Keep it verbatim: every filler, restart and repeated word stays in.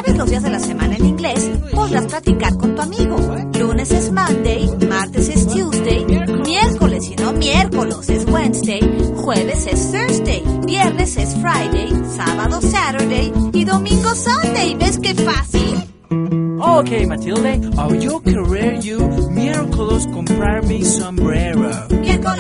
sabes los días de la semana en inglés, podrás practicar con tu amigo. Lunes es Monday, martes es Tuesday, miércoles y no miércoles es Wednesday, jueves es Thursday, viernes es Friday, sábado Saturday y domingo Sunday. ¿Ves qué fácil? Okay, Matilde, I'll yo querer you miércoles comprar mi sombrero. Miércoles